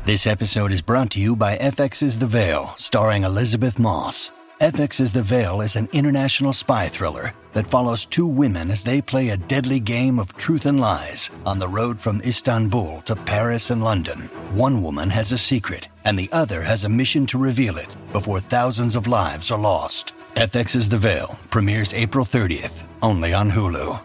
This episode is brought to you by FX's The Veil, starring Elizabeth Moss. FX's The Veil is an international spy thriller that follows two women as they play a deadly game of truth and lies on the road from Istanbul to Paris and London. One woman has a secret, and the other has a mission to reveal it before thousands of lives are lost. FX's The Veil premieres April 30th, only on Hulu.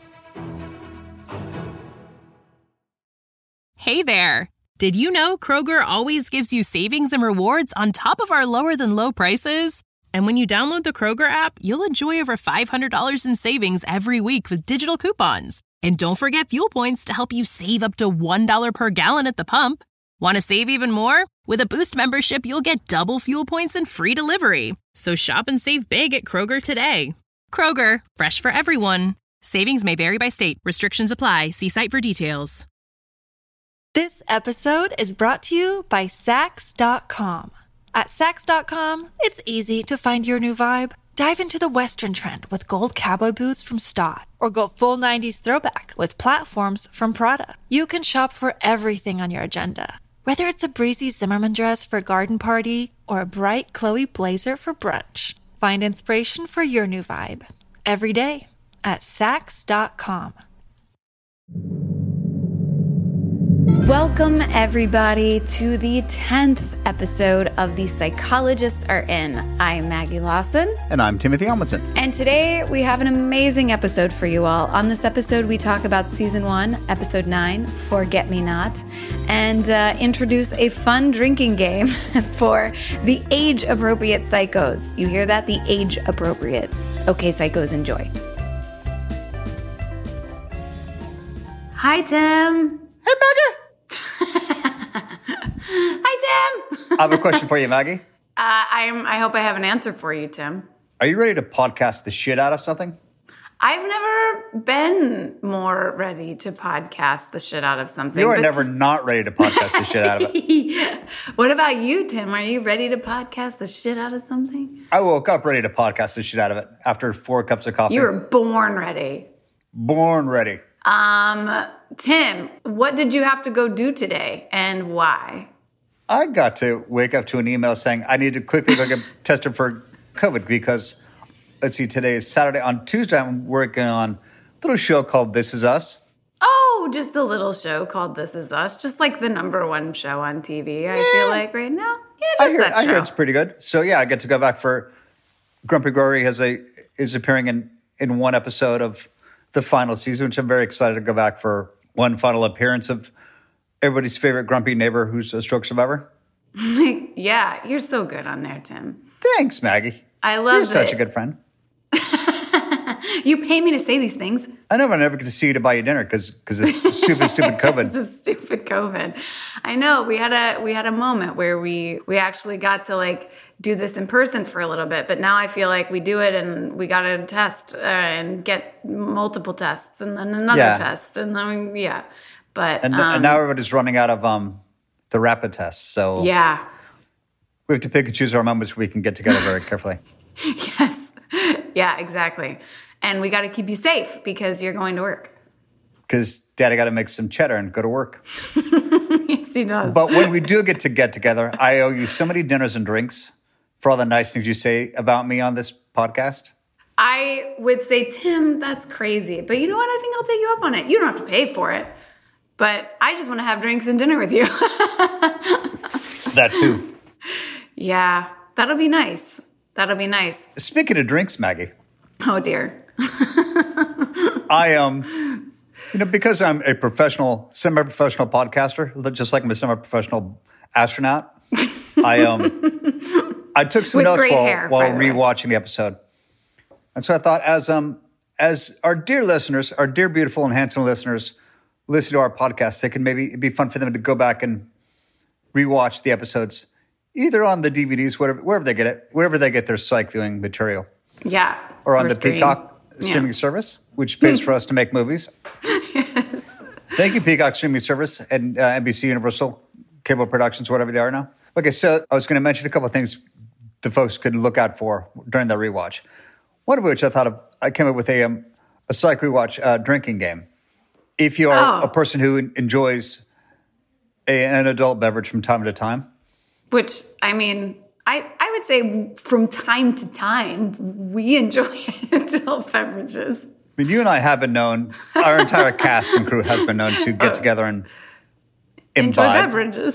Hey there! Did you know Kroger always gives you savings and rewards on top of our lower-than-low prices? And when you download the Kroger app, you'll enjoy over $500 in savings every week with digital coupons. And don't forget fuel points to help you save up to $1 per gallon at the pump. Want to save even more? With a Boost membership, you'll get double fuel points and free delivery. So shop and save big at Kroger today. Kroger, fresh for everyone. Savings may vary by state. Restrictions apply. See site for details. This episode is brought to you by Sax.com. At Sax.com, it's easy to find your new vibe. Dive into the Western trend with gold cowboy boots from Stott, or go full 90s throwback with platforms from Prada. You can shop for everything on your agenda, whether it's a breezy Zimmermann dress for a garden party or a bright Chloe blazer for brunch. Find inspiration for your new vibe every day at Sax.com. Welcome, everybody, to the 10th episode of The Psychologists Are In. I'm Maggie Lawson. And I'm Timothy Elmonson. And today we have an amazing episode for you all. On this episode, we talk about Season 1, Episode 9, Forget Me Not, and introduce a fun drinking game for the age-appropriate psychos. You hear that? The age-appropriate. Okay, psychos, enjoy. Hi, Tim. Hey, Maggie. Hi, Tim. I have a question for you, Maggie. I hope I have an answer for you, Tim. Are you ready to podcast the shit out of something? I've never been more ready to podcast the shit out of something. You are never not ready to podcast the shit out of it. What about you, Tim? Are you ready to podcast the shit out of something? I woke up ready to podcast the shit out of it after 4 cups of coffee. You were born ready. Born ready. Tim, what did you have to go do today and why? I got to wake up to an email saying I need to quickly go get tested for COVID because, let's see, today is Saturday. On Tuesday, I'm working on a little show called This Is Us. Oh, just a little show called This Is Us. Just like the #1 show on TV, I feel like right now. Yeah, just that show. I hear it's pretty good. So, yeah, I get to go back for Grumpy Glory is appearing in one episode of the final season, which I'm very excited to go back for one final appearance of everybody's favorite grumpy neighbor who's a stroke survivor. Yeah, you're so good on there, Tim. Thanks, Maggie. I love it. You're such a good friend. You pay me to say these things. I know, but I never get to see you to buy you dinner because of stupid COVID. This is stupid COVID. I know. We had a moment where we actually got to like do this in person for a little bit, but now I feel like we do it and we got to test and get multiple tests and then another test and then But and now everybody's running out of the rapid tests, so yeah, we have to pick and choose our moments where we can get together very carefully. Yes, yeah, exactly. And we got to keep you safe because you're going to work. Because Daddy got to make some cheddar and go to work. Yes, he does. But when we do get together, I owe you so many dinners and drinks for all the nice things you say about me on this podcast. I would say, Tim, that's crazy. But you know what? I think I'll take you up on it. You don't have to pay for it. But I just want to have drinks and dinner with you. That too. Yeah, that'll be nice. That'll be nice. Speaking of drinks, Maggie. Oh, dear. I because I'm a semi-professional podcaster, just like I'm a semi-professional astronaut, I took some notes while rewatching the episode. And so I thought as our dear listeners, our dear beautiful and handsome listeners listen to our podcast, it'd be fun for them to go back and rewatch the episodes, either on the DVDs, wherever they get it, wherever they get their psych viewing material. Yeah. Or on the Peacock streaming service, which pays for us to make movies. Yes. Thank you, Peacock streaming service and NBC Universal Cable Productions, whatever they are now. Okay, so I was going to mention a couple of things the folks could look out for during the rewatch. One of which I came up with a psych rewatch drinking game. If you are a person who enjoys an adult beverage from time to time? Which, I mean, I would say from time to time, we enjoy adult beverages. I mean, you and I have been known, our entire cast and crew has been known to get together and imbibe. Enjoy beverages.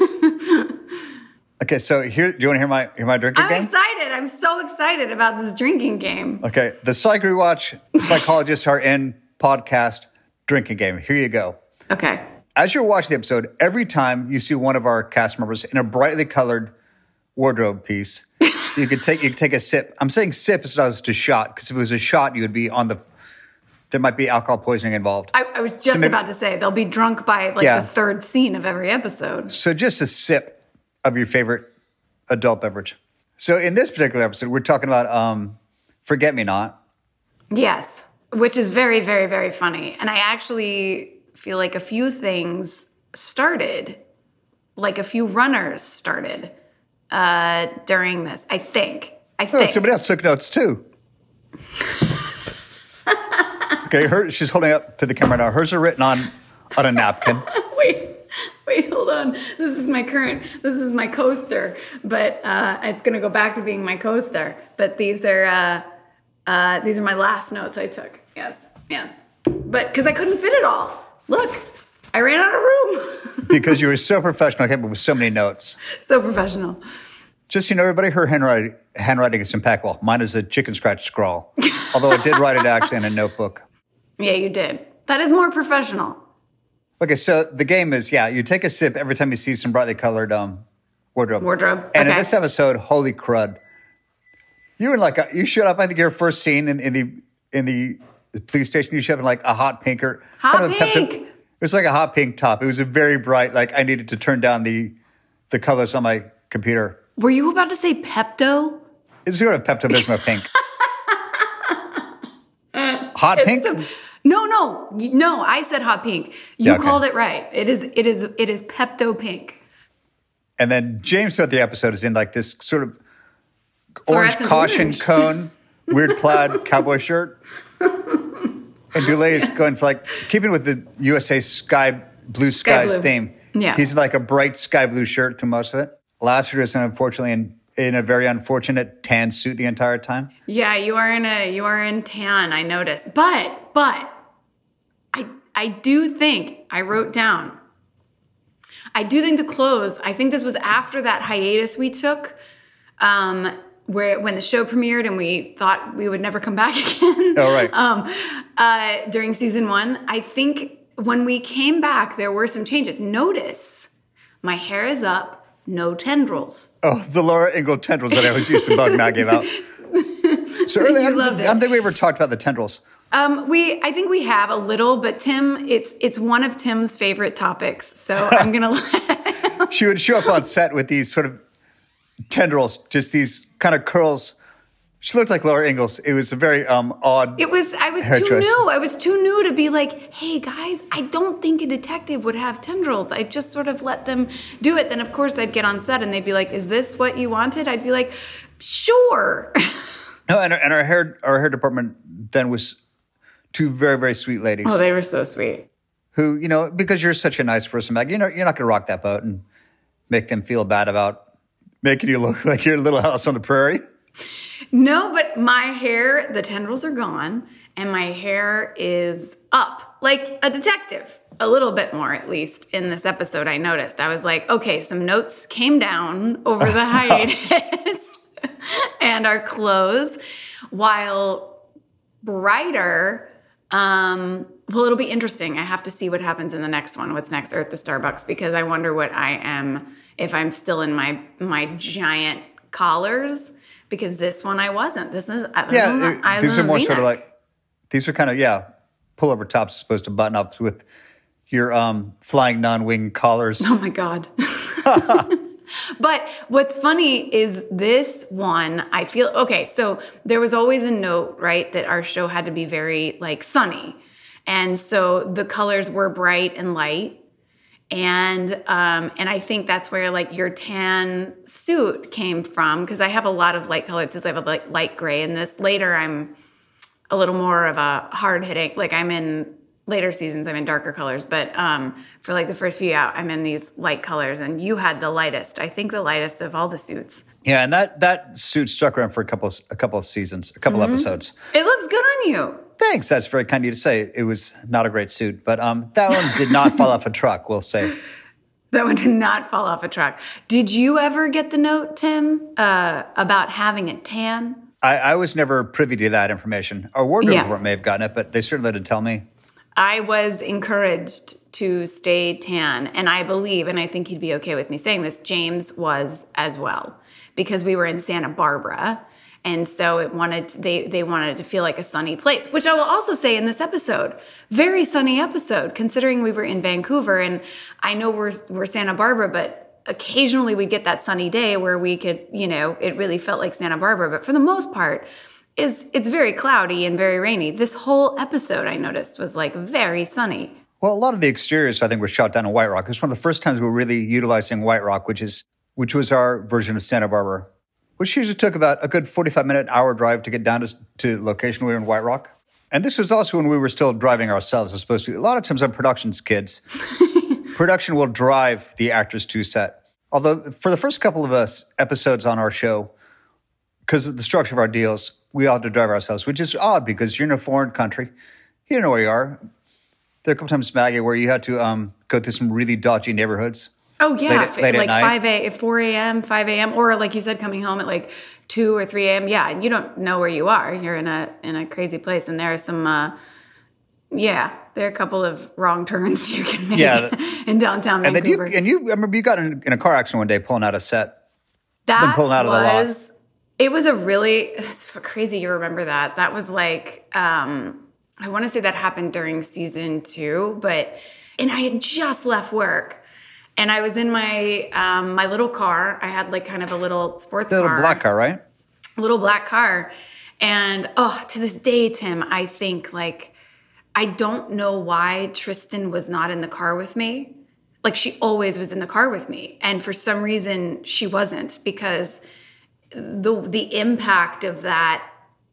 Okay, so here, do you want to hear my drinking game? I'm excited. I'm so excited about this drinking game. Okay, the Psych Rewatch Psychologists Are In podcast drinking game. Here you go. Okay. As you're watching the episode, every time you see one of our cast members in a brightly colored wardrobe piece, you can take a sip. I'm saying sip as opposed to shot, because if it was a shot, you would be there might be alcohol poisoning involved. I was just about to say, they'll be drunk by the third scene of every episode. So just a sip of your favorite adult beverage. So in this particular episode, we're talking about Forget Me Not. Yes, which is very, very, very funny. And I actually feel like a few things started, like a few runners started during this, I think. Oh, somebody else took notes too. Okay, she's holding up to the camera now. Hers are written on a napkin. Wait, hold on. This is my coaster, but it's going to go back to being my coaster. But these are my last notes I took. Yes. But because I couldn't fit it all. Look, I ran out of room. Because you were so professional, came up with so many notes. So professional. Just so you know, everybody, her handwriting is impeccable. Mine is a chicken scratch scrawl. Although I did write it actually in a notebook. Yeah, you did. That is more professional. Okay, so the game is, you take a sip every time you see some brightly colored wardrobe. And in this episode, holy crud, you were you showed up. I think your first scene in the police station. You showed up in like a hot pink or pink. It was like a hot pink top. It was a very bright. Like I needed to turn down the colors on my computer. Were you about to say Pepto? It's sort of Pepto-Bismol pink. Hot pink. No, I said hot pink. You called it right. It is Pepto pink. And then James throughout the episode is in like this sort of orange caution cone, weird plaid cowboy shirt. And Dulé is going for keeping with the USA blue skies theme. Yeah. He's in like a bright sky blue shirt through most of it. Lassiter is unfortunately in a very unfortunate tan suit the entire time. Yeah, you are in tan, I noticed. But I do think, I wrote down, I do think the clothes, I think this was after that hiatus we took, when the show premiered and we thought we would never come back again. Oh, right. During season 1, I think when we came back, there were some changes. Notice, my hair is up. No tendrils. Oh, the Laura Ingalls tendrils that I was used to bug Matt gave out. So earlier, I don't think we ever talked about the tendrils. I think we have a little, but Tim, it's one of Tim's favorite topics. So I'm gonna let She would show up on set with these sort of tendrils, just these kind of curls. She looked like Laura Ingalls. It was a very odd. I was too new. I was too new to be like, hey guys, I don't think a detective would have tendrils. I just sort of let them do it. Then of course I'd get on set and they'd be like, is this what you wanted? I'd be like, sure. No, and our hair department then was two very, very sweet ladies. Oh, they were so sweet. Who, because you're such a nice person, Meg, you're not going to rock that boat and make them feel bad about making you look like your little house on the prairie. No, but my hair, the tendrils are gone, and my hair is up, like a detective. A little bit more, at least, in this episode, I noticed. I was like, okay, some notes came down over the hiatus and our clothes, while brighter. Well, it'll be interesting. I have to see what happens in the next one. What's next? Earth to Starbucks, because I wonder what I am, if I'm still in my giant collars. Because this one I wasn't. These are more sort of like, these are kind of, pullover tops supposed to button up with your flying non-wing collars. Oh my God. But what's funny is this one, I feel, okay, so there was always a note, right, that our show had to be very sunny. And so the colors were bright and light. And I think that's where your tan suit came from, because I have a lot of light colored suits. I have a light gray in this. Later, I'm a little more of a hard hitting. I'm in later seasons, I'm in darker colors, but for like the first few out, I'm in these light colors, and you had the lightest. I think the lightest of all the suits. Yeah, and that suit stuck around for a couple of seasons, a couple episodes. It looks good on you. Thanks. That's very kind of you to say. It was not a great suit, but that one did not fall off a truck, we'll say. That one did not fall off a truck. Did you ever get the note, Tim, about having a tan? I was never privy to that information. Our wardrobe report may have gotten it, but they certainly didn't tell me. I was encouraged to stay tan, and I believe, and I think he'd be okay with me saying this, James was as well, because we were in Santa Barbara, and so they wanted it to feel like a sunny place, which I will also say in this episode, very sunny episode, considering we were in Vancouver, and I know we're Santa Barbara, but occasionally we'd get that sunny day where we could, it really felt like Santa Barbara. But for the most part, it's very cloudy and very rainy. This whole episode, I noticed, was like very sunny. Well, a lot of the exteriors, I think, were shot down in White Rock. It's one of the first times we were really utilizing White Rock, which was our version of Santa Barbara, which usually took about a good 45-minute, hour drive to get down to location. We were in White Rock. And this was also when we were still driving ourselves, as opposed to a lot of times on production's kids. Production will drive the actors to set. Although for the first couple of episodes on our show, because of the structure of our deals, we all had to drive ourselves, which is odd because you're in a foreign country. You don't know where you are. There are a couple times, Maggie, where you had to go through some really dodgy neighborhoods. Oh, yeah. Late like at night. 4 a.m., 5 a.m., or like you said, coming home at like 2 or 3 a.m. Yeah, and you don't know where you are. You're in a crazy place, and there are some... there are a couple of wrong turns you can make in downtown Vancouver. And I remember you got in a car accident one day pulling out a set. It was it's crazy you remember that. That was like, I want to say that happened during season 2, and I had just left work. And I was in my my little car. I had like kind of a little sports car. A little black car, right? A little black car. And to this day, Tim, I think like, I don't know why Tristan was not in the car with me. Like she always was in the car with me. And for some reason she wasn't, because the impact of that,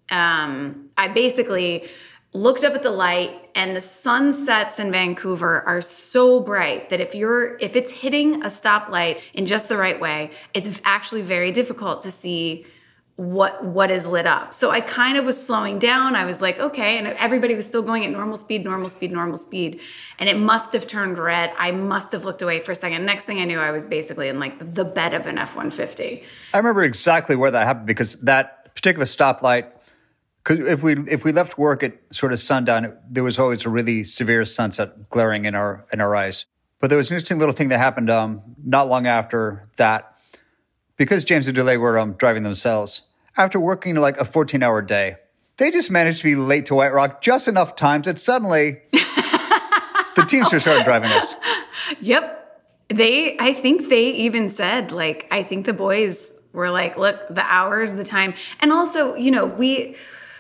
I basically looked up at the light, and the sunsets in Vancouver are so bright that if it's hitting a stoplight in just the right way, it's actually very difficult to see what is lit up. So I kind of was slowing down. I was like, okay. And everybody was still going at normal speed. And it must have turned red. I must have looked away for a second. Next thing I knew, I was basically in like the bed of an F-150. I remember exactly where that happened, because that particular stoplight, because if we left work at sort of sundown, there was always a really severe sunset glaring in our eyes. But there was an interesting little thing that happened not long after that, because James and DeLay were driving themselves. After working like a 14-hour day, they just managed to be late to White Rock just enough times that suddenly the Teamsters started driving us. Yep. I think they even said, like, I think the boys were like, look, the hours, the time. And also, we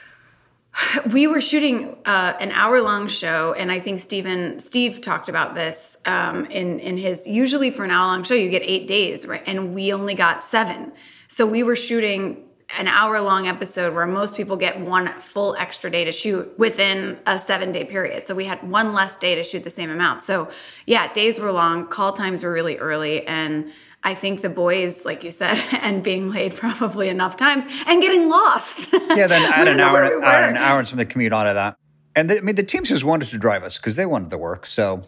were shooting an hour-long show, and I think Steve talked about this in his, usually for an hour-long show, you get 8 days, right? And we only got 7. So we were shooting an hour-long episode where most people get one full extra day to shoot within a 7-day period. So we had one less day to shoot the same amount. So yeah, days were long, call times were really early, and I think the boys, like you said, and being late probably enough times and getting lost. Yeah, then add an hour and something to commute onto that. And the Teamsters wanted to drive us because they wanted the work. So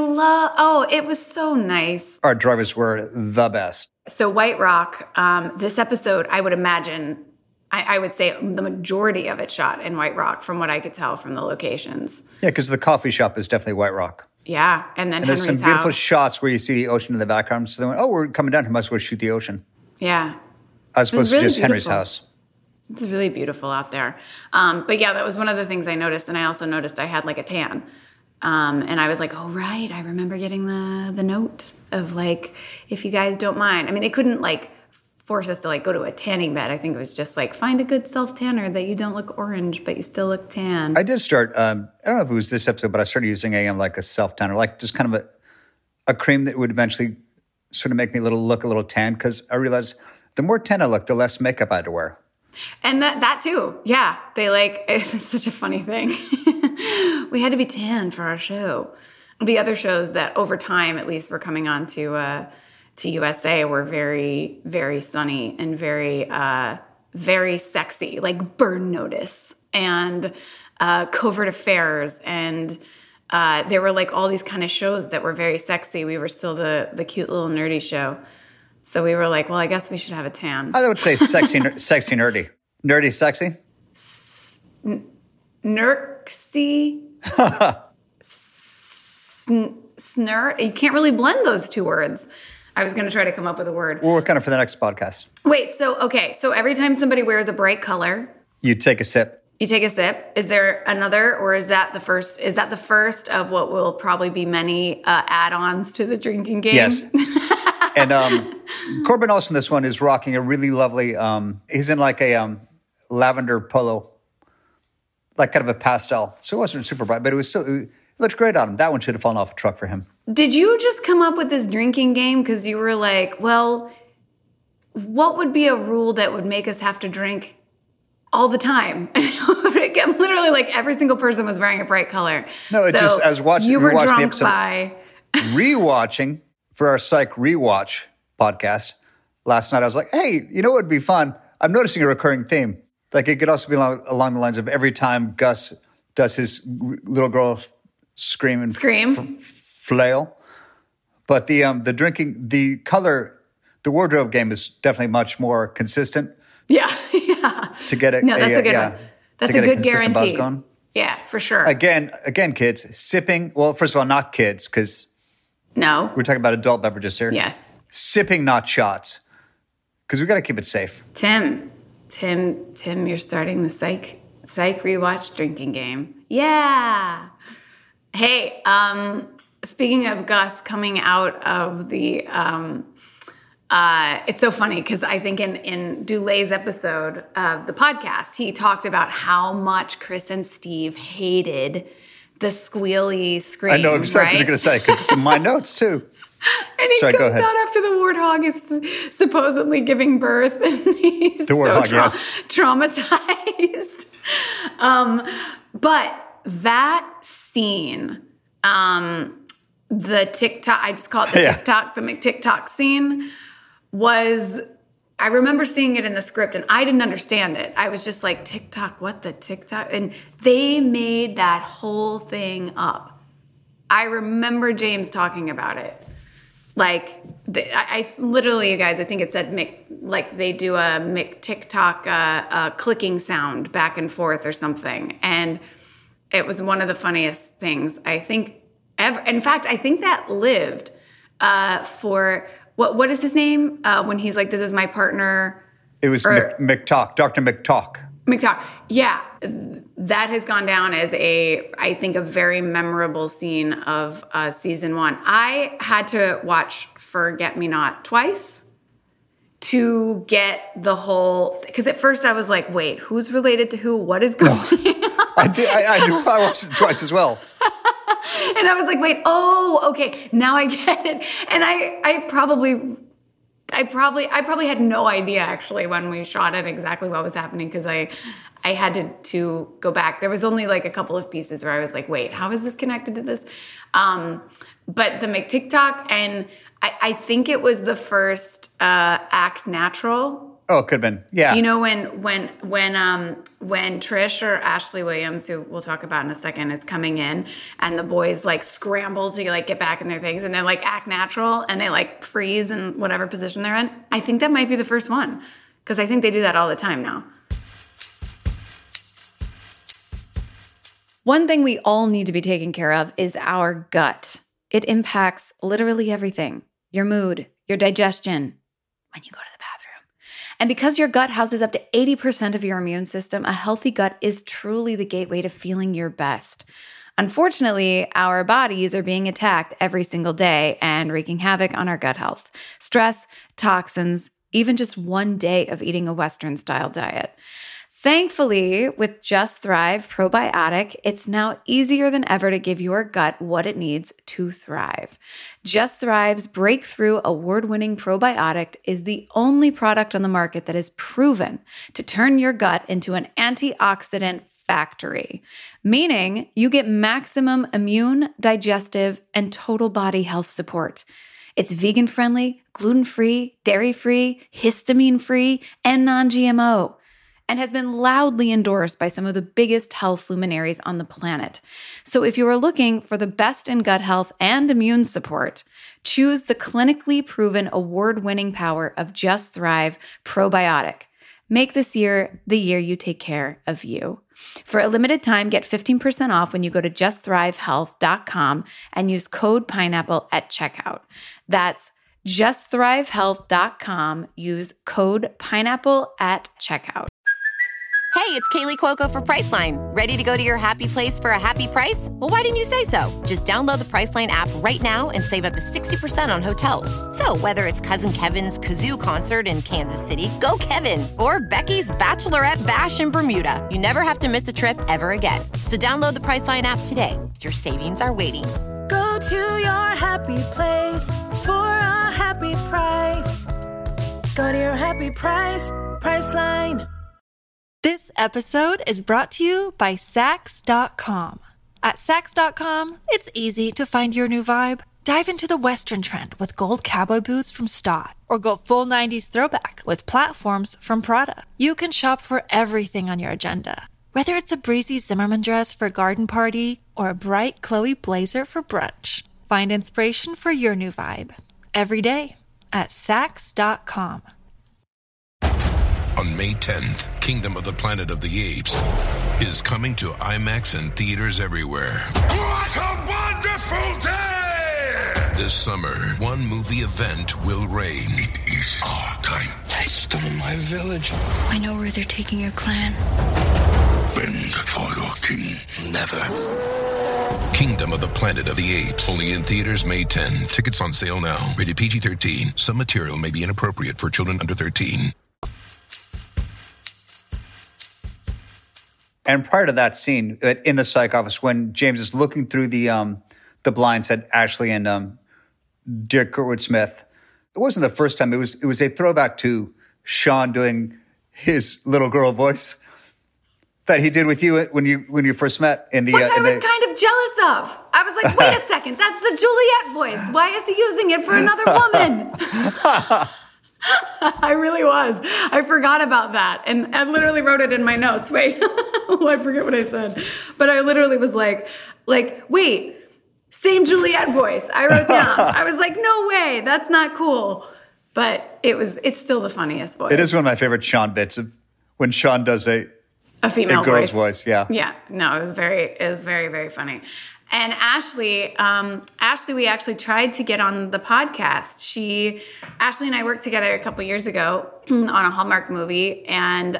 it was so nice. Our drivers were the best. So White Rock, this episode, I would imagine, I would say the majority of it shot in White Rock from what I could tell from the locations. Yeah, because the coffee shop is definitely White Rock. Yeah, and then Henry's house. There's some beautiful shots where you see the ocean in the background. So they went, we're coming down here, must go shoot the ocean. Yeah. As opposed to just Henry's house. It's really beautiful out there. But yeah, that was one of the things I noticed. And I also noticed I had like a tan. And I was like, oh, right. I remember getting the note of like, if you guys don't mind. I mean, they couldn't like force us to like go to a tanning bed. I think it was just like, find a good self-tanner that you don't look orange, but you still look tan. I did start, I don't know if it was this episode, but I started using like a self-tanner, like just kind of a cream that would eventually sort of make me look a little tan, because I realized the more tan I looked, the less makeup I had to wear. And that too. Yeah. They it's such a funny thing. We had to be tan for our show. The other shows that over time, at least, were coming on to USA were very, very sunny and very, very sexy, like Burn Notice and Covert Affairs. And there were like all these kind of shows that were very sexy. We were still the cute little nerdy show. So we were like, well, I guess we should have a tan. I would say sexy, sexy, nerdy. Nerdy, sexy? Nerksy? Snur? You can't really blend those two words. I was going to try to come up with a word. We'll work on it for the next podcast. Wait, so every time somebody wears a bright color, you take a sip. You take a sip. Is there another, or is that the first? Is that the first of what will probably be many add-ons to the drinking game? Yes. And Corbin also in this one is rocking a really lovely, he's in like a lavender polo, like kind of a pastel. So it wasn't super bright, but it was still, it looked great on him. That one should have fallen off a truck for him. Did you just come up with this drinking game because you were like, well, what would be a rule that would make us have to drink all the time? Literally, like every single person was wearing a bright color. No, it's just, I was watching, you were drunk the episode, by rewatching for our Psych Rewatch podcast last night. I was like, hey, you know what would be fun? I'm noticing a recurring theme. Like it could also be along the lines of every time Gus does his little girl scream, flail. But the drinking, the color, the wardrobe game is definitely much more consistent. Yeah. To get it. No, that's a good one. That's a good guarantee. Yeah, for sure. Again, kids, sipping. Well, first of all, not kids, because no, we're talking about adult beverages here. Yes. Sipping, not shots, because we got to keep it safe. Tim, you're starting the Psych Rewatch drinking game. Yeah. Hey, speaking of Gus coming out of the, it's so funny because I think in Dulay's episode of the podcast, he talked about how much Chris and Steve hated the squealy scream. I know exactly what you're going to say because it's in my notes too. And he comes out after the warthog is supposedly giving birth, and he's traumatized. But that scene, the TikTok, I just call it the TikTok, the McTikTok scene, was, I remember seeing it in the script, and I didn't understand it. I was just like, TikTok, what the TikTok? And they made that whole thing up. I remember James talking about it. Like, I literally, you guys, I think it said they do a McTikTok clicking sound back and forth or something. And it was one of the funniest things I think ever. In fact, I think that lived for, what is his name? When he's like, this is my partner. It was McTalk, Dr. McTalk. McTalk. Yeah. That has gone down as I think, a very memorable scene of season 1. I had to watch Forget Me Not twice to get the whole, because at first I was like, wait, who's related to who? What is going on? I watched it twice as well. And I was like, wait, okay, now I get it. And I probably had no idea actually when we shot it exactly what was happening, because I had to go back. There was only like a couple of pieces where I was like, wait, how is this connected to this? But the McTikTok, and I think it was the first Act Natural. Oh, it could have been. Yeah. You know, when Trish or Ashley Williams, who we'll talk about in a second, is coming in, and the boys like scramble to like get back in their things, and they're like act natural, and they like freeze in whatever position they're in. I think that might be the first one, because I think they do that all the time now. One thing we all need to be taking care of is our gut. It impacts literally everything. Your mood, your digestion, when you go to the bathroom. And because your gut houses up to 80% of your immune system, a healthy gut is truly the gateway to feeling your best. Unfortunately, our bodies are being attacked every single day and wreaking havoc on our gut health. Stress, toxins, even just one day of eating a Western-style diet. Thankfully, with Just Thrive Probiotic, it's now easier than ever to give your gut what it needs to thrive. Just Thrive's breakthrough award-winning probiotic is the only product on the market that is proven to turn your gut into an antioxidant factory, meaning you get maximum immune, digestive, and total body health support. It's vegan-friendly, gluten-free, dairy-free, histamine-free, and non-GMO, and has been loudly endorsed by some of the biggest health luminaries on the planet. So if you are looking for the best in gut health and immune support, choose the clinically proven award-winning power of Just Thrive Probiotic. Make this year the year you take care of you. For a limited time, get 15% off when you go to justthrivehealth.com and use code PINEAPPLE at checkout. That's justthrivehealth.com. Use code PINEAPPLE at checkout. Hey, it's Kaylee Cuoco for Priceline. Ready to go to your happy place for a happy price? Well, why didn't you say so? Just download the Priceline app right now and save up to 60% on hotels. So whether it's Cousin Kevin's Kazoo Concert in Kansas City, go Kevin, or Becky's Bachelorette Bash in Bermuda, you never have to miss a trip ever again. So download the Priceline app today. Your savings are waiting. Go to your happy place for a happy price. Go to your happy price, Priceline. This episode is brought to you by Sax.com. At Sax.com, it's easy to find your new vibe. Dive into the Western trend with gold cowboy boots from Stott, or go full 90s throwback with platforms from Prada. You can shop for everything on your agenda, whether it's a breezy Zimmermann dress for a garden party or a bright Chloe blazer for brunch. Find inspiration for your new vibe every day at Sax.com. On May 10th, Kingdom of the Planet of the Apes is coming to IMAX and theaters everywhere. What a wonderful day! This summer, one movie event will reign. It is our time. They stole my village. I know where they're taking your clan. Bend for your king. Never. Kingdom of the Planet of the Apes. Only in theaters May 10th. Tickets on sale now. Rated PG-13. Some material may be inappropriate for children under 13. And prior to that scene in the psych office, when James is looking through the blinds at Ashley and Dear Kurtwood Smith, it wasn't the first time. It was a throwback to Sean doing his little girl voice that he did with you when you first met in the. Which I was kind of jealous of. I was like, wait a second, that's the Juliet voice. Why is he using it for another woman? I really was. I forgot about that. And I literally wrote it in my notes. Wait, I forget what I said. But I literally was like, wait, same Juliet voice. I wrote down. I was like, no way, that's not cool. But it's still the funniest voice. It is one of my favorite Sean bits of when Sean does a female girl's voice. Yeah. Yeah. No, it was very, very funny. And Ashley, we actually tried to get on the podcast. Ashley and I worked together a couple years ago on a Hallmark movie. And,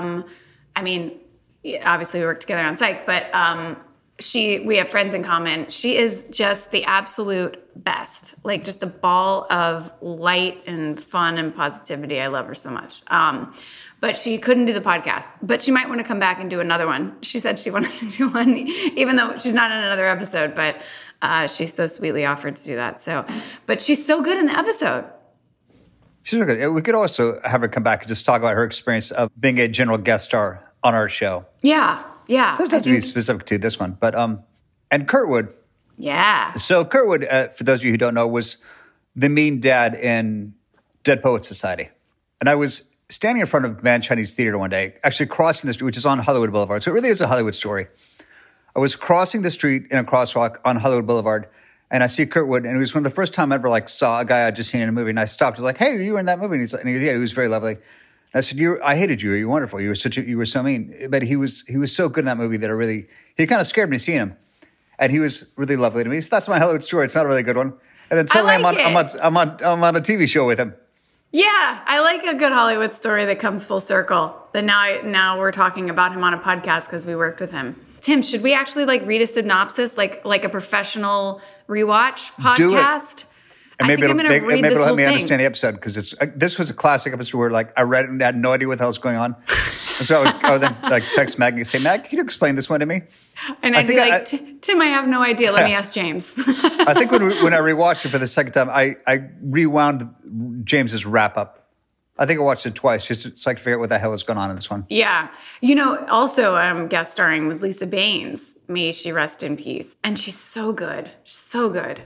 obviously we worked together on Psych, but we have friends in common. She is just the absolute best, like just a ball of light and fun and positivity. I love her so much. But she couldn't do the podcast. But she might want to come back and do another one. She said she wanted to do one, even though she's not in another episode. But she so sweetly offered to do that. But she's so good in the episode. She's really good. We could also have her come back and just talk about her experience of being a general guest star on our show. Yeah. It doesn't have to be specific to this one. But and Kurtwood. Yeah. So Kurtwood, for those of you who don't know, was the mean dad in Dead Poets Society. And I was standing in front of Man Chinese Theater one day, actually crossing the street, which is on Hollywood Boulevard. So it really is a Hollywood story. I was crossing the street in a crosswalk on Hollywood Boulevard, and I see Kurtwood, and it was one of the first time I ever saw a guy I'd just seen in a movie, and I stopped. I was like, "Hey, you were in that movie?" And he was very lovely. And I said, I hated you. You were wonderful. You were so mean. But he was so good in that movie that he kind of scared me seeing him, and he was really lovely to me. So that's my Hollywood story. It's not a really good one. And then suddenly I'm on a TV show with him. Yeah, I like a good Hollywood story that comes full circle. That now we're talking about him on a podcast because we worked with him. Tim, should we actually read a synopsis, like a professional rewatch podcast? Do it. And maybe it'll help me thing. understand the episode, because this was a classic episode where I read it and had no idea what the hell was going on. And so I would then text Maggie and say, Mag, can you explain this one to me? And I'd be like, Tim, I have no idea. Let me ask James. I think when I rewatched it for the second time, I rewound James's wrap up I think I watched it twice just so I could figure out what the hell was going on in this one. Yeah. Also guest starring was Lisa Baines. May she rest in peace. And she's so good. She's so good.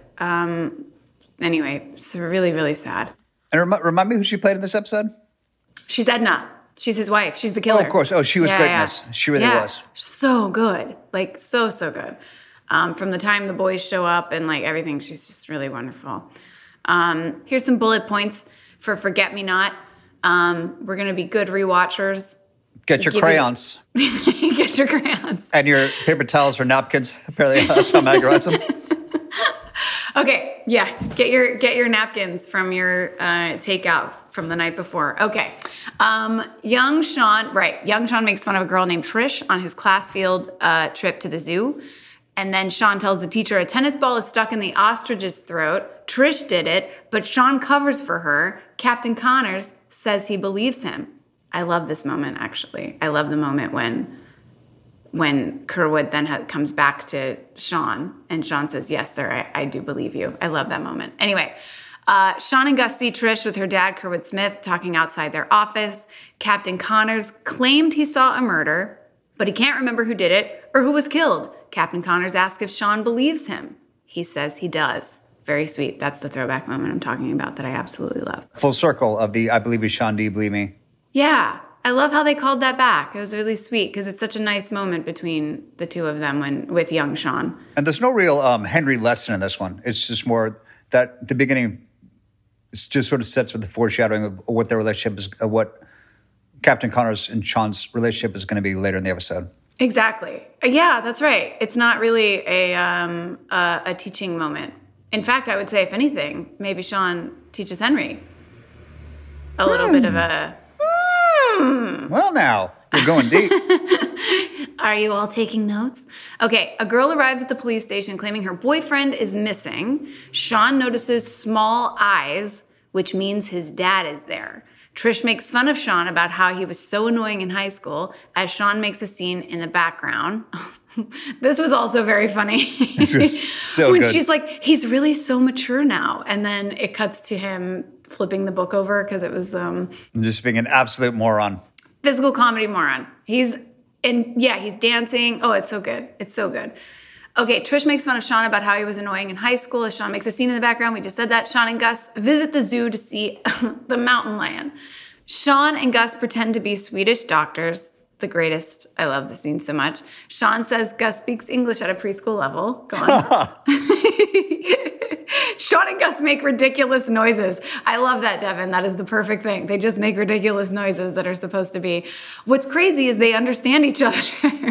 Anyway, it's really, really sad. And remind me who she played in this episode? She's Edna. She's his wife. She's the killer. Oh, of course. Oh, she was great in this. She really was. So good. Like, so good. From the time the boys show up and, like, everything, she's just really wonderful. Here's some bullet points for Forget Me Not. We're going to be good rewatchers. Get your crayons. Get your crayons. And your paper towels or napkins. Apparently, that's how Maggie writes them. Okay, yeah. Get your napkins from your takeout from the night before. Okay. Young Sean makes fun of a girl named Trish on his class field trip to the zoo. And then Sean tells the teacher a tennis ball is stuck in the ostrich's throat. Trish did it, but Sean covers for her. Captain Connors says he believes him. I love this moment, actually. I love the moment when Kerwood then comes back to Sean, and Sean says, yes, sir, I do believe you. I love that moment. Anyway, Sean and Gus see Trish with her dad, Kerwood Smith, talking outside their office. Captain Connors claimed he saw a murder, but he can't remember who did it or who was killed. Captain Connors asks if Sean believes him. He says he does. Very sweet. That's the throwback moment I'm talking about that I absolutely love. Full circle of the I believe you, Sean, do you believe me? Yeah. I love how they called that back. It was really sweet because it's such a nice moment between the two of them with young Sean. And there's no real Henry lesson in this one. It's just more that the beginning just sort of sets with the foreshadowing of what their relationship is, what Captain Connors and Sean's relationship is going to be later in the episode. Exactly. Yeah, that's right. It's not really a teaching moment. In fact, I would say, if anything, maybe Sean teaches Henry a little bit of a... Well, now, you're going deep. Are you all taking notes? Okay, a girl arrives at the police station claiming her boyfriend is missing. Sean notices small eyes, which means his dad is there. Trish makes fun of Sean about how he was so annoying in high school as Sean makes a scene in the background. This was also very funny. This was so when good. She's like, he's really so mature now. And then it cuts to him flipping the book over because it was... just being an absolute moron. Physical comedy moron. He's dancing. Oh, it's so good. It's so good. Okay, Trish makes fun of Sean about how he was annoying in high school as Sean makes a scene in the background. We just said that. Sean and Gus visit the zoo to see the mountain lion. Sean and Gus pretend to be Swedish doctors. The greatest. I love the scene so much. Sean says Gus speaks English at a preschool level. Go on. Sean and Gus make ridiculous noises. I love that, Devin. That is the perfect thing. They just make ridiculous noises that are supposed to be. What's crazy is they understand each other.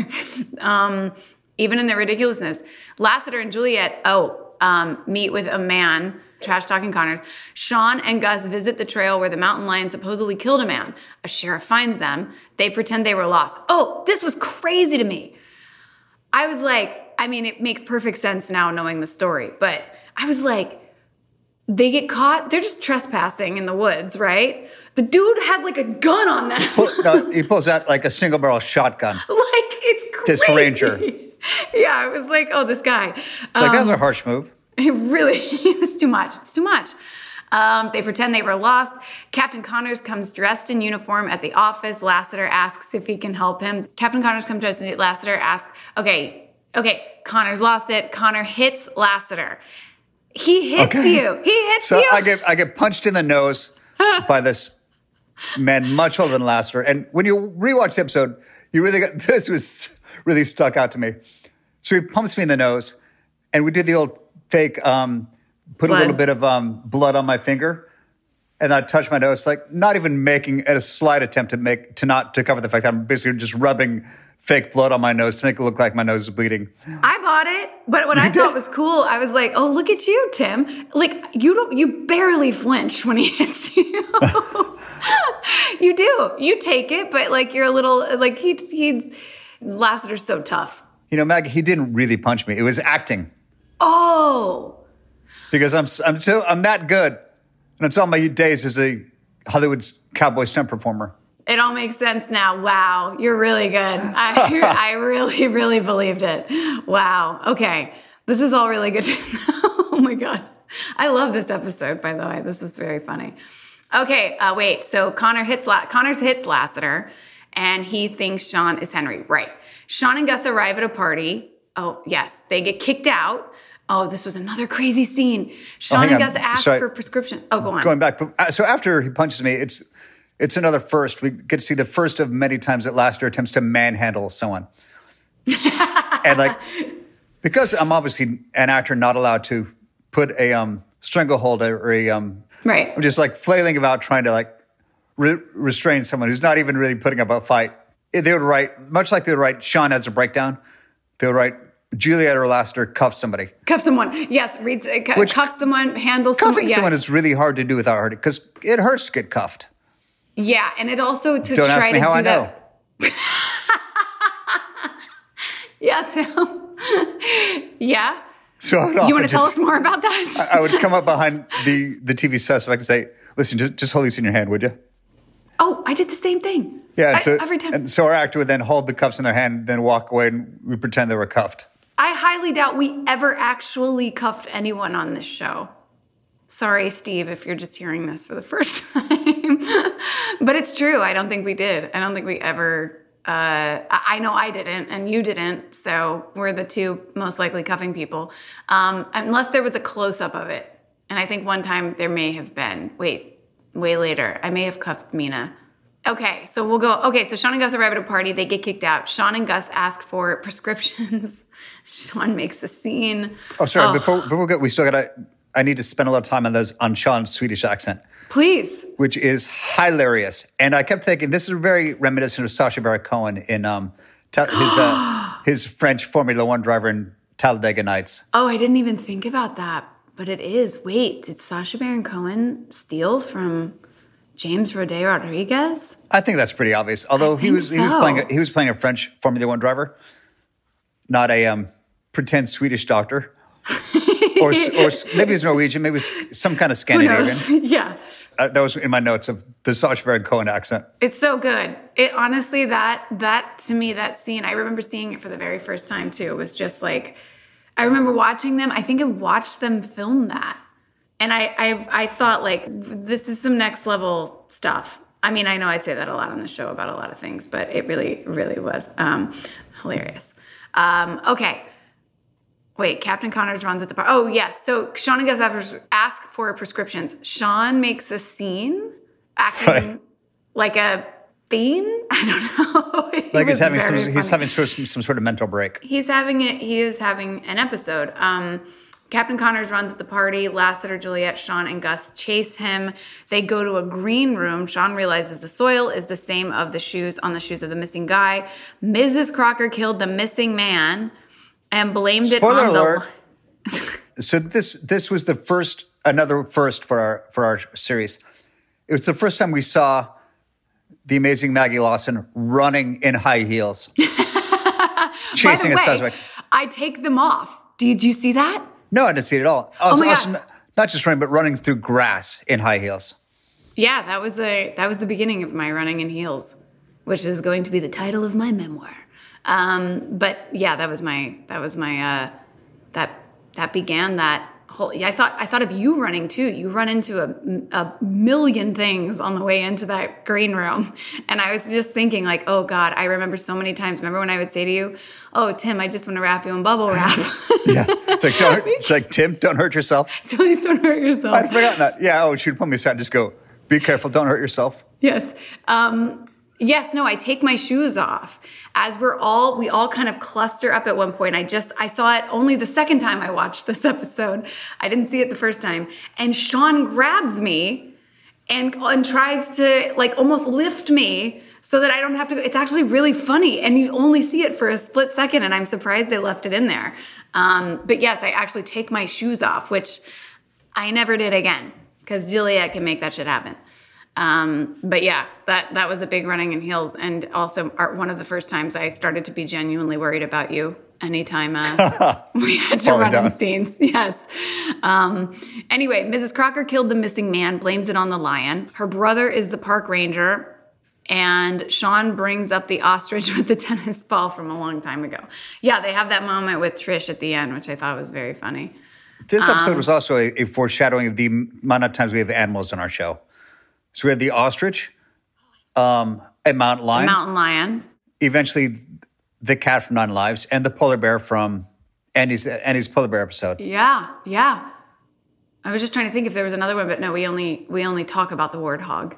Even in their ridiculousness. Lassiter and Juliet, meet with a man, trash-talking Connors. Sean and Gus visit the trail where the mountain lion supposedly killed a man. A sheriff finds them. They pretend they were lost. Oh, this was crazy to me. I was like, I mean, it makes perfect sense now knowing the story, but I was like, they get caught. They're just trespassing in the woods, right? The dude has like a gun on them. He pulls out like a single barrel shotgun. Like, it's crazy. This Ranger. Yeah, I was like, oh, this guy. It's like, that was a harsh move. It was too much. It's too much. They pretend they were lost. Captain Connors comes dressed in uniform at the office. Lassiter asks if he can help him. Captain Connors comes dressed in Lassiter asks, okay, Connors lost it. Connor hits Lassiter. He hits you. He hits you. I get punched in the nose by this man much older than Lassiter. And when you rewatch the episode, this was really stuck out to me. So he pumps me in the nose, and we did the old fake, put a little bit of blood on my finger, and I touch my nose, like not even making a slight attempt to cover the fact that I'm basically just rubbing fake blood on my nose to make it look like my nose is bleeding. I bought it, but what I thought was cool, I was like, oh, look at you, Tim. Like, you barely flinch when he hits you. You do. You take it, but like you're a little, like Lassiter's so tough. You know, Maggie, he didn't really punch me. It was acting. Oh. Because I'm that good. And it's all my days as a Hollywood cowboy stunt performer. It all makes sense now. Wow, you're really good. I really, really believed it. Wow. Okay. This is all really good to know. Oh my God. I love this episode, by the way. This is very funny. Okay, wait. So Connor hits Lassiter, and he thinks Sean is Henry. Right. Sean and Gus arrive at a party. Oh, yes. They get kicked out. Oh, this was another crazy scene. Sean and Gus ask for prescription. Oh, go on. Going back. So after he punches me, it's another first. We get to see the first of many times that Lassiter attempts to manhandle someone. And like, because I'm obviously an actor not allowed to put a stranglehold or a right. I'm just like flailing about trying to like restrain someone who's not even really putting up a fight. They would write, much like they would write Sean has a breakdown, they would write Juliet or Lassiter cuff somebody. Cuff someone. Yes, cuff someone, handle someone. Cuffing someone is really hard to do without hurting because it hurts to get cuffed. Yeah, and it also to Don't try ask me to how do I that. know. Yeah, Tim. Yeah. So do you want to tell us more about that? I would come up behind the TV set so I could say, listen, just hold these in your hand, would you? Oh, I did the same thing. Yeah, every time. And so our actor would then hold the cuffs in their hand, then walk away, and we pretend they were cuffed. I highly doubt we ever actually cuffed anyone on this show. Sorry, Steve, if you're just hearing this for the first time. But it's true. I don't think we did. I don't think we ever... I know I didn't, and you didn't, so we're the two most likely cuffing people. Unless there was a close-up of it. And I think one time there may have been. Wait, way later. I may have cuffed Mina. Okay, so we'll go. Okay, so Sean and Gus arrive at a party. They get kicked out. Sean and Gus ask for prescriptions. Sean makes a scene. Oh, sorry. Before we go, we still I need to spend a lot of time on Sean's Swedish accent. Please. Which is hilarious. And I kept thinking, this is very reminiscent of Sacha Baron Cohen in his French Formula One driver in Talladega Nights. Oh, I didn't even think about that. But it is. Wait, did Sacha Baron Cohen steal from James Roday Rodriguez? I think that's pretty obvious. Although he was playing a French Formula One driver, not a pretend Swedish doctor. or maybe he's Norwegian, maybe some kind of Scandinavian. Who knows? Yeah. That was in my notes of the Sacha Baron Cohen accent. It's so good. It honestly, that to me, that scene, I remember seeing it for the very first time too. It was just like, I remember watching them. I think I watched them film that. And I thought like, this is some next level stuff. I mean, I know I say that a lot on the show about a lot of things, but it really, really was hilarious. Okay. Wait, Captain Connors runs at the bar. Oh, yes. So Sean and Gus ask for prescriptions. Sean makes a scene acting like a fiend. I don't know. Like he's having some sort of mental break. He is having an episode. Captain Connors runs at the party. Lassiter, Juliet, Sean, and Gus chase him. They go to a green room. Sean realizes the soil is the same of the shoes on the shoes of the missing guy. Mrs. Crocker killed the missing man and blamed Spoiler it on alert. So this was another first for our series. It was the first time we saw the amazing Maggie Lawson running in high heels, chasing a suspect. I take them off. Did you see that? No, I didn't see it at all. Oh my gosh. Not just running, but running through grass in high heels. Yeah, that was the beginning of my running in heels, which is going to be the title of my memoir. But yeah, that began that whole, I thought of you running too. You run into a million things on the way into that green room. And I was just thinking like, oh God, I remember so many times. Remember when I would say to you, oh, Tim, I just want to wrap you in bubble wrap. Yeah. It's like, Tim, don't hurt yourself. Please don't hurt yourself. I'd forgotten that. Yeah. Oh, she'd pull me aside and just go, be careful. Don't hurt yourself. Yes. Yes, no, I take my shoes off. As we all kind of cluster up at one point. I saw it only the second time I watched this episode. I didn't see it the first time. And Sean grabs me and tries to like almost lift me so that I don't have to go. It's actually really funny. And you only see it for a split second. And I'm surprised they left it in there. But yes, I actually take my shoes off, which I never did again because Juliet can make that shit happen. But yeah, that was a big running in heels, and also one of the first times I started to be genuinely worried about you anytime we had to run in scenes. Yes. Anyway, Mrs. Crocker killed the missing man, blames it on the lion. Her brother is the park ranger, and Sean brings up the ostrich with the tennis ball from a long time ago. Yeah, they have that moment with Trish at the end, which I thought was very funny. This episode was also a foreshadowing of the amount of times we have animals on our show. So we had the ostrich, a mountain lion. Mountain lion. Eventually, the cat from 9 Lives, and the polar bear from Andy's polar bear episode. Yeah. I was just trying to think if there was another one, but no, we only talk about the warthog.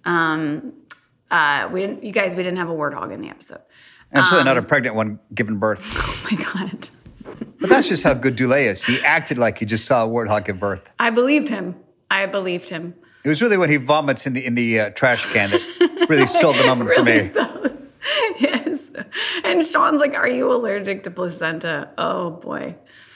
We didn't have a warthog in the episode. And certainly not a pregnant one giving birth. Oh my God. But that's just how good Dulé is. He acted like he just saw a warthog give birth. I believed him. It was really when he vomits in the trash can that really sold the moment for me. Yes. And Sean's like, are you allergic to placenta? Oh, boy.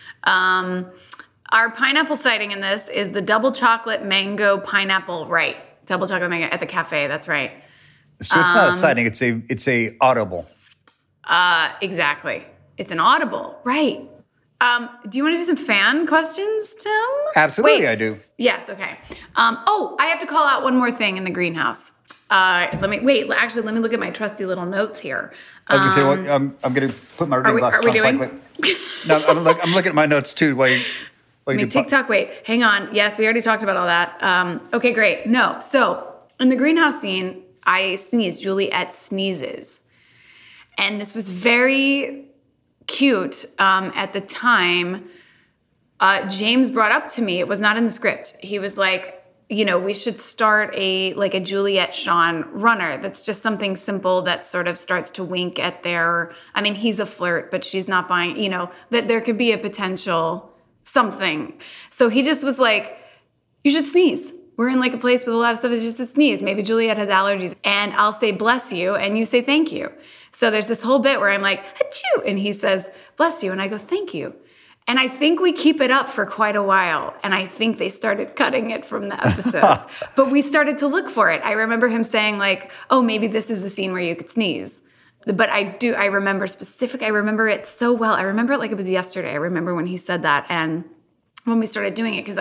Our pineapple sighting in this is the double chocolate mango pineapple. Right. Double chocolate mango at the cafe. That's right. So it's not a sighting. It's a audible. Exactly. It's an audible. Right. Do you want to do some fan questions, Tim? Absolutely, Wait. I do. Yes, okay. I have to call out one more thing in the greenhouse. Let me look at my trusty little notes here. I was going to say, I'm going to put my reading glasses on. No, I'm looking at my notes too. TikTok, wait, hang on. Yes, we already talked about all that. Okay, great. No, so in the greenhouse scene, I sneeze. Juliet sneezes. And this was very cute at the time. James brought up to me, it was not in the script. He was like, we should start a Juliet Sean runner. That's just something simple that sort of starts to wink at he's a flirt, but she's not buying, that there could be a potential something. So he just was like, you should sneeze. We're in a place with a lot of stuff. It's just a sneeze. Maybe Juliet has allergies. And I'll say, bless you. And you say, thank you. So there's this whole bit where I'm like, achoo. And he says, bless you. And I go, thank you. And I think we keep it up for quite a while. And I think they started cutting it from the episodes. But we started to look for it. I remember him saying maybe this is the scene where you could sneeze. But I remember it so well. I remember it like it was yesterday. I remember when he said that. And when we started doing it, because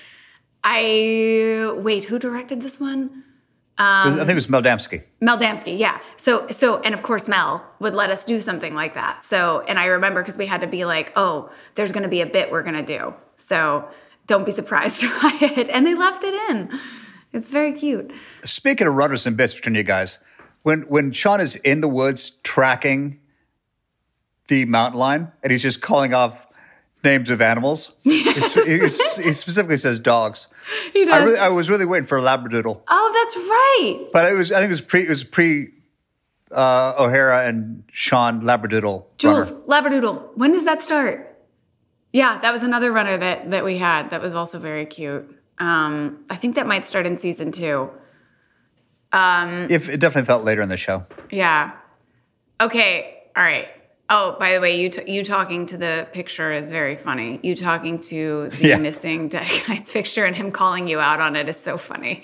wait, who directed this one? I think it was Mel Damsky. Mel Damsky, yeah. So, and of course Mel would let us do something like that. So, and I remember because we had to be like, oh, there's going to be a bit we're going to do. So don't be surprised by it. And they left it in. It's very cute. Speaking of runners and bits between you guys, when Sean is in the woods tracking the mountain lion and he's just calling off names of animals, yes. he specifically says dogs. He does. I was really waiting for a Labradoodle. Oh, that's right. But I think it was pre O'Hara and Sean Labradoodle. Jules, runner. Labradoodle. When does that start? Yeah, that was another runner that we had that was also very cute. I think that might start in season 2. If it definitely felt later in the show. Yeah. Okay. All right. Oh, by the way, you talking to the picture is very funny. You talking to the missing dead guy's picture and him calling you out on it is so funny.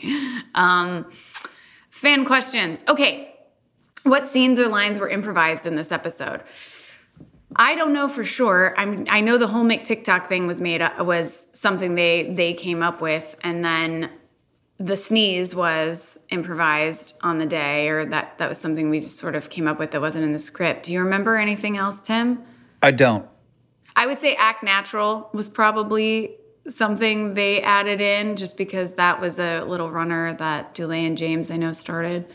Fan questions. Okay. What scenes or lines were improvised in this episode? I don't know for sure. I know the whole McTikTok thing was something they came up with, and then the sneeze was improvised on the day, or that was something we just sort of came up with that wasn't in the script. Do you remember anything else, Tim? I don't. I would say act natural was probably something they added in just because that was a little runner that Dulé and James, I know, started.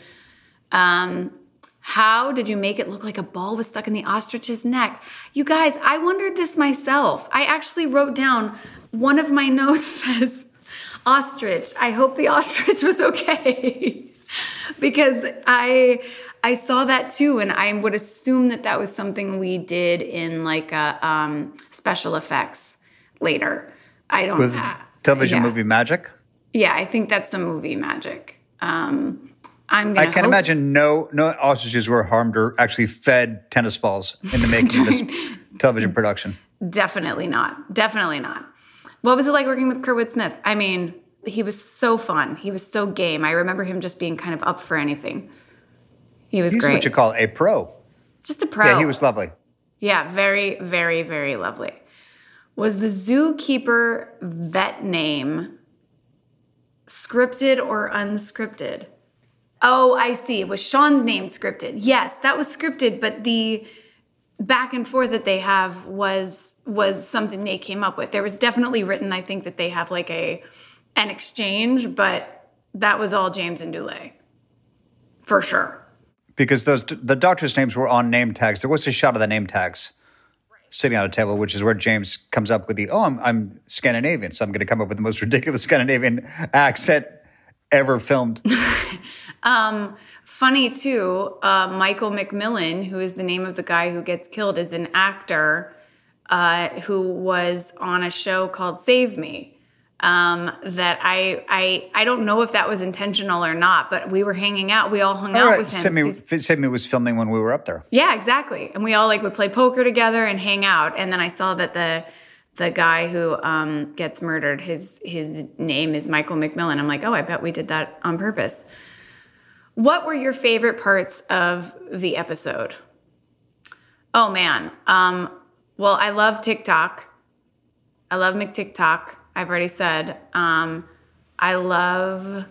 How did you make it look like a ball was stuck in the ostrich's neck? You guys, I wondered this myself. I actually wrote down, one of my notes says, ostrich. I hope the ostrich was okay. Because I saw that too, and I would assume that was something we did in a special effects later. I don't with television movie magic? Yeah, I think that's some movie magic. I can imagine no ostriches were harmed or actually fed tennis balls in the making of this television production. Definitely not. Definitely not. What was it like working with Kurtwood Smith? I mean, he was so fun. He was so game. I remember him just being kind of up for anything. He's great. He's what you call a pro. Just a pro. Yeah, he was lovely. Yeah, very, very, very lovely. Was the zookeeper vet name scripted or unscripted? Oh, I see. Was Sean's name scripted? Yes, that was scripted, but the back and forth that they have was something they came up with. There was definitely written, I think, that they have an exchange, but that was all James and Dulé. For sure. Because the doctors' names were on name tags. There was a shot of the name tags sitting on a table, which is where James comes up with I'm Scandinavian, so I'm going to come up with the most ridiculous Scandinavian accent ever filmed. Funny, too, Michael McMillan, who is the name of the guy who gets killed, is an actor who was on a show called Save Me. That I don't know if that was intentional or not, but we were hanging out. We all hung out with him. Save Me was filming when we were up there. Yeah, exactly. And we all would play poker together and hang out. And then I saw that the guy who gets murdered, his name is Michael McMillan. I'm like, oh, I bet we did that on purpose. What were your favorite parts of the episode? Oh, man. Well, I love TikTok. I love McTikTok. I've already said. I love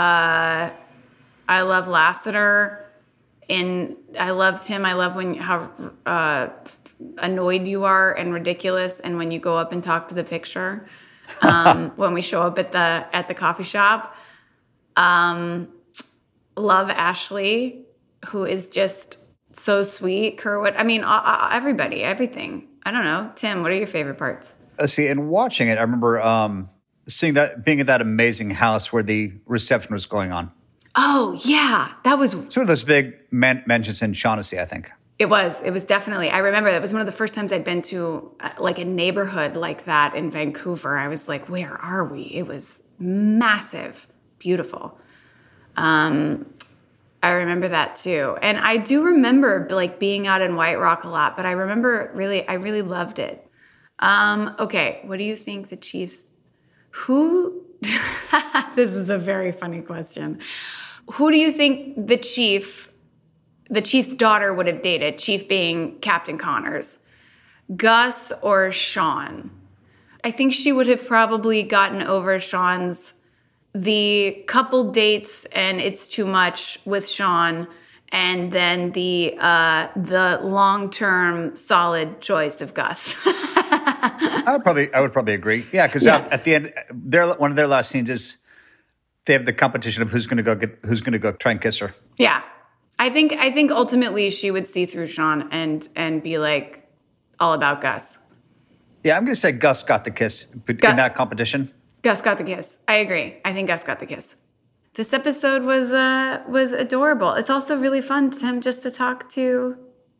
Lassiter. I loved him. I love how annoyed you are and ridiculous, and when you go up and talk to the picture. When we show up at the coffee shop. Love Ashley, who is just so sweet. Kerwood. I mean, everybody, everything. I don't know. Tim, what are your favorite parts? See, in watching it, I remember being at that amazing house where the reception was going on. Oh, yeah. That was sort of those big mansions in Shaughnessy, I think. It was definitely, I remember that was one of the first times I'd been to a neighborhood like that in Vancouver. I was like, where are we? It was massive, beautiful. I remember that too. And I do remember being out in White Rock a lot, but I remember I really loved it. Okay, what do you think the Chiefs, this is a very funny question. Who do you think the Chief's daughter would have dated, Chief being Captain Connors? Gus or Sean? I think she would have probably gotten over Sean's, the couple dates and it's too much with Sean, and then the long-term solid choice of Gus. I would probably agree. Yeah, because at the end, one of their last scenes is they have the competition of who's going to go try and kiss her. Yeah, I think ultimately she would see through Sean and be all about Gus. Yeah, I'm going to say Gus got the kiss in that competition. Gus got the kiss. I agree. I think Gus got the kiss. This episode was adorable. It's also really fun, Tim, just to talk to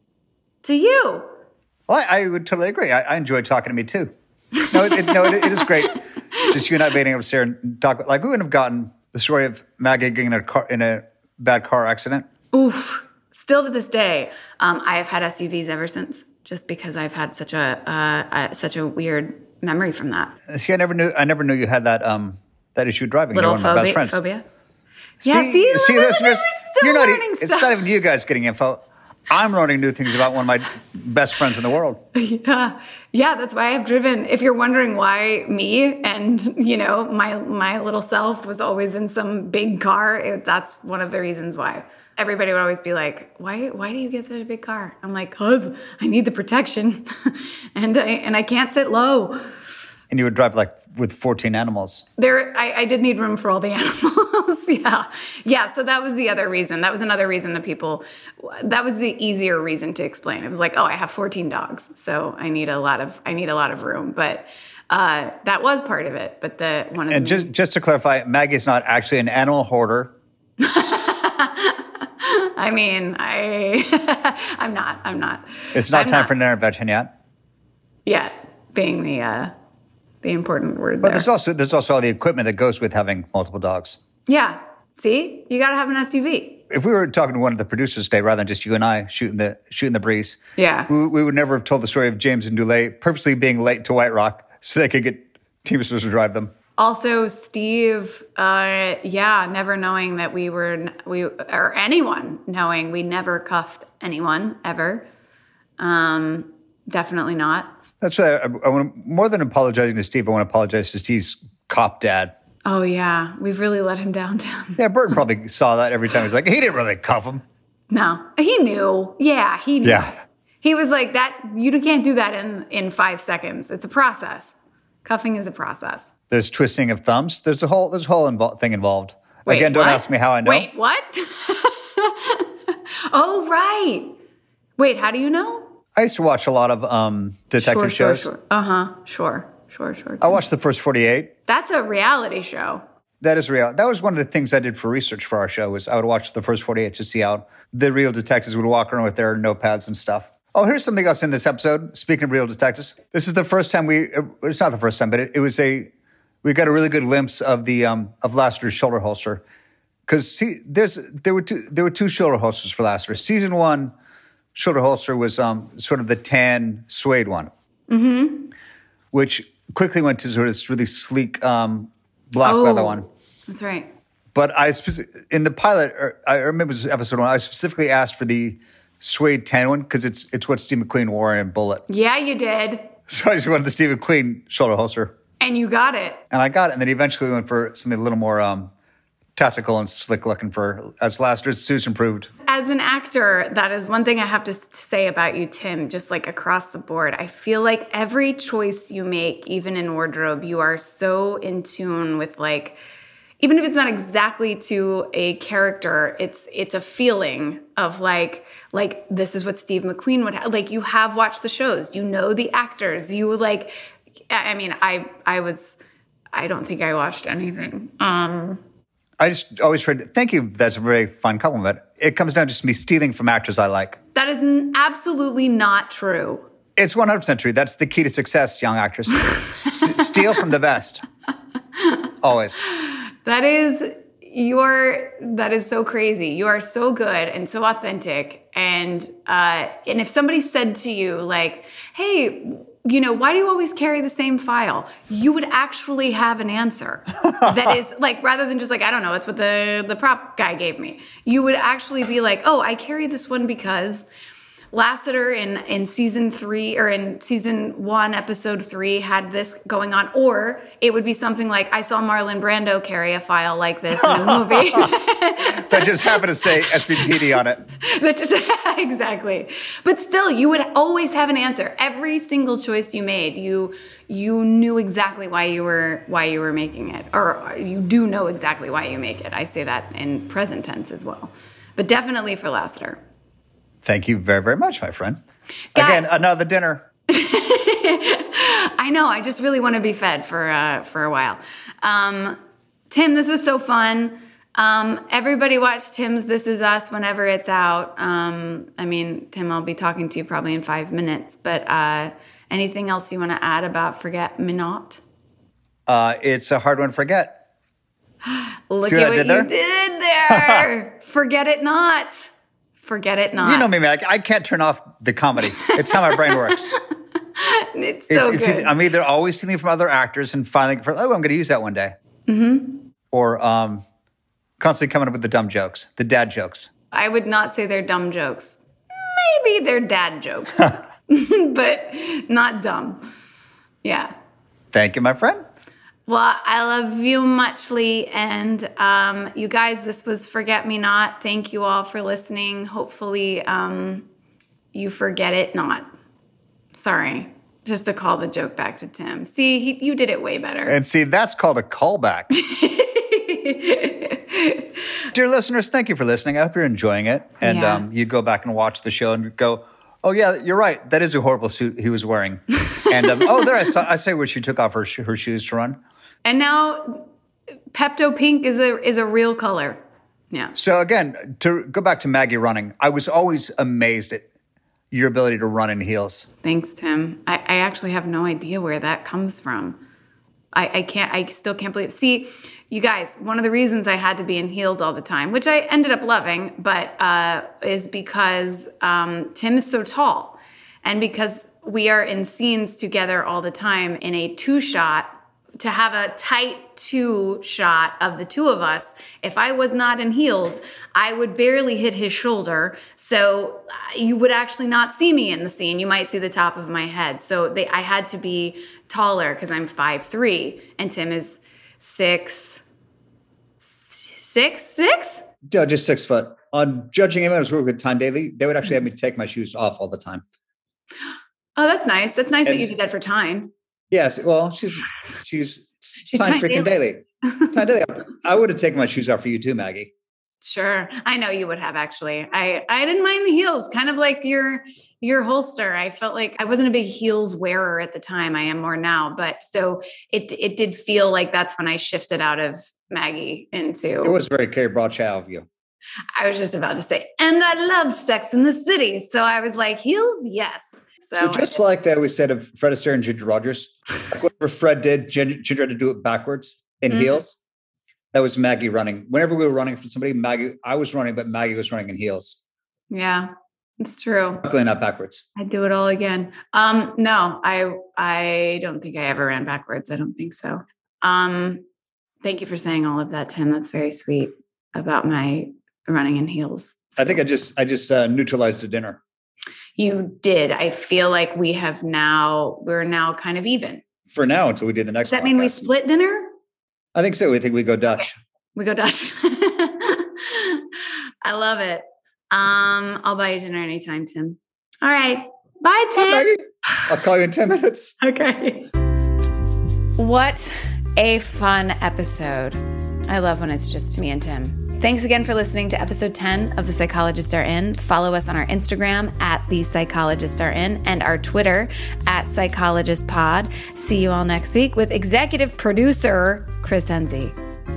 you. Well, I would totally agree. I enjoy talking to me too. It is great. Just you and I being able to sit here and talk. We wouldn't have gotten the story of Maggie getting in a bad car accident. Oof. Still to this day, I have had SUVs ever since, just because I've had such a weird memory from that. See, I never knew you had that issue driving. Little You're one of my best friends. Phobia. See, listeners, it's not even you guys getting info. I'm learning new things about one of my best friends in the world. Yeah, that's why I've driven. If you're wondering why me and, my little self was always in some big car, that's one of the reasons why. Everybody would always be like, why do you get such a big car? I'm like, 'cause I need the protection and I can't sit low. And you would drive with 14 animals. I did need room for all the animals. Yeah. So that was the other reason. That was another reason that was the easier reason to explain. It was I have 14 dogs, so I need a lot of room. But that was part of it. But just to clarify, Maggie's not actually an animal hoarder. I mean, I'm not. It's not time for an intervention yet. Yeah, being the important word but there. There's also all the equipment that goes with having multiple dogs. Yeah. See? You got to have an SUV. If we were talking to one of the producers today, rather than just you and I shooting the breeze, yeah, we would never have told the story of James and Dulé purposely being late to White Rock so they could get Teamsters to drive them. Also, Steve, never knowing that or anyone knowing we never cuffed anyone ever. Definitely not. That's right. I want more than apologizing to Steve. I want to apologize to Steve's cop dad. Oh yeah, we've really let him down, Tim. Yeah, Burton probably saw that every time. He's like, he didn't really cuff him. No, he knew. Yeah, he knew. Yeah. He was like that. You can't do that in 5 seconds. It's a process. Cuffing is a process. There's twisting of thumbs. There's a whole thing involved. Wait, Again, don't ask me how I know. Wait, what? Oh, right. Wait, how do you know? I used to watch a lot of detective shows. Sure. Uh-huh. Sure. I watched The First 48. That's a reality show. That is real. That was one of the things I did for research for our show was I would watch The First 48 to see how the real detectives would walk around with their notepads and stuff. Oh, here's something else in this episode. Speaking of real detectives, this is the first time it's not the first time, but we got a really good glimpse of the, of Lassiter's shoulder holster. Because there were two shoulder holsters for Lassiter. Season 1 shoulder holster was sort of the tan suede one, which quickly went to sort of this really sleek black leather one. That's right. But in the pilot, I remember it was episode 1, I specifically asked for the suede tan one because it's what Steve McQueen wore in Bullet. Yeah, you did. So I just wanted the Steve McQueen shoulder holster. And you got it. And I got it. And then eventually we went for something a little more tactical and slick looking as Lassiter's suits improved. As an actor, that is one thing I have to say about you, Tim, just like across the board. I feel like every choice you make, even in wardrobe, you are so in tune with like, even if it's not exactly to a character, it's a feeling of like this is what Steve McQueen would have. Like you have watched the shows, you know the actors, you like, I mean, I don't think I watched anything. I just always tried to, thank you, that's a very fun compliment. It comes down to just me stealing from actors I like. That is absolutely not true. It's 100% true. That's the key to success, young actors. Steal from the best. Always. That is so crazy. You are so good and so authentic. And if somebody said to you like, hey, you know, why do you always carry the same file? You would actually have an answer that is like, rather than just like, I don't know, it's what the prop guy gave me. You would actually be like, oh, I carry this one because Lassiter in season 3 or in season 1, episode 3 had this going on. Or it would be something like, I saw Marlon Brando carry a file like this in a movie. That just happened to say SBPD on it. Exactly. But still, you would always have an answer. Every single choice you made, you knew exactly why you were making it. Or you do know exactly why you make it. I say that in present tense as well. But definitely for Lassiter. Thank you very, very much, my friend. Guys, again, another dinner. I know. I just really want to be fed for a while. Tim, this was so fun. Everybody watch Tim's This Is Us whenever it's out. I mean, Tim, I'll be talking to you probably in 5 minutes. But anything else you want to add about Forget Me Not? It's a hard one to forget. Look at what you did there. Forget it not. Forget it not. You know me, man. I can't turn off the comedy. It's how my brain works. It's so good. I'm either always stealing from other actors and finding, I'm going to use that one day. Mm-hmm. Or constantly coming up with the dumb jokes, the dad jokes. I would not say they're dumb jokes. Maybe they're dad jokes, but not dumb. Yeah. Thank you, my friend. Well, I love you muchly. And you guys, this was Forget Me Not. Thank you all for listening. Hopefully you forget it not. Sorry. Just to call the joke back to Tim. See, you did it way better. And see, that's called a callback. Dear listeners, thank you for listening. I hope you're enjoying it. And you go back and watch the show and go, oh, yeah, you're right. That is a horrible suit he was wearing. And, there I say where she took off her shoes to run. And now Pepto Pink is a real color. Yeah. So again, to go back to Maggie running, I was always amazed at your ability to run in heels. Thanks, Tim. I actually have no idea where that comes from. I still can't believe. See, you guys, one of the reasons I had to be in heels all the time, which I ended up loving, but is because Tim is so tall. And because we are in scenes together all the time in a 2-shot, to have a tight 2-shot of the two of us, if I was not in heels, I would barely hit his shoulder. So you would actually not see me in the scene. You might see the top of my head. So I had to be taller because I'm 5'3", and Tim is 6'6". Yeah, just 6 foot. On Judging Amy, I was working with Time Daily. They would actually have me take my shoes off all the time. Oh, that's nice. That's nice that you did that for Tyne. Yes, well, she's Time freaking daily. Time daily. I would have taken my shoes off for you too, Maggie. Sure. I know you would have, actually. I didn't mind the heels, kind of like your holster. I felt like I wasn't a big heels wearer at the time. I am more now. But so it did feel like that's when I shifted out of Maggie into. It was very Carrie Bradshaw of you. I was just about to say, and I loved Sex in the City. So I was like, heels, yes. So just like that, we said of Fred Astaire and Ginger Rogers, like whatever Fred did, Ginger had to do it backwards in heels. That was Maggie running. Whenever we were running from somebody, I was running, but Maggie was running in heels. Yeah, it's true. Luckily not backwards. I'd do it all again. No, I don't think I ever ran backwards. I don't think so. Thank you for saying all of that, Tim. That's very sweet about my running in heels. So. I think I just neutralized a dinner. You did. I feel like we're now kind of even. For now, until we do the next Does that podcast. mean we split dinner? I think so. I think we go Dutch. Okay. We go Dutch. I love it. I'll buy you dinner anytime, Tim. All right. Bye, Tim. Maggie. I'll call you in 10 minutes. Okay. What a fun episode. I love when it's just me and Tim. Thanks again for listening to episode 10 of The Psychologists Are In. Follow us on our Instagram @The Psychologists Are In and our Twitter @PsychologistPod. See you all next week with executive producer Chris Enzi.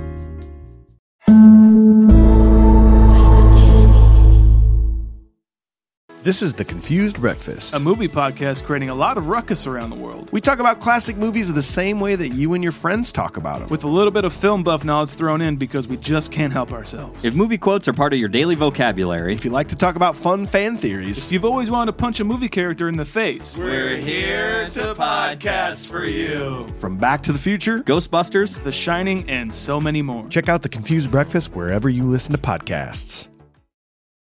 This is The Confused Breakfast, a movie podcast creating a lot of ruckus around the world. We talk about classic movies the same way that you and your friends talk about them, with a little bit of film buff knowledge thrown in because we just can't help ourselves. If movie quotes are part of your daily vocabulary, if you like to talk about fun fan theories, if you've always wanted to punch a movie character in the face, we're here to podcast for you. From Back to the Future, Ghostbusters, The Shining, and so many more. Check out The Confused Breakfast wherever you listen to podcasts.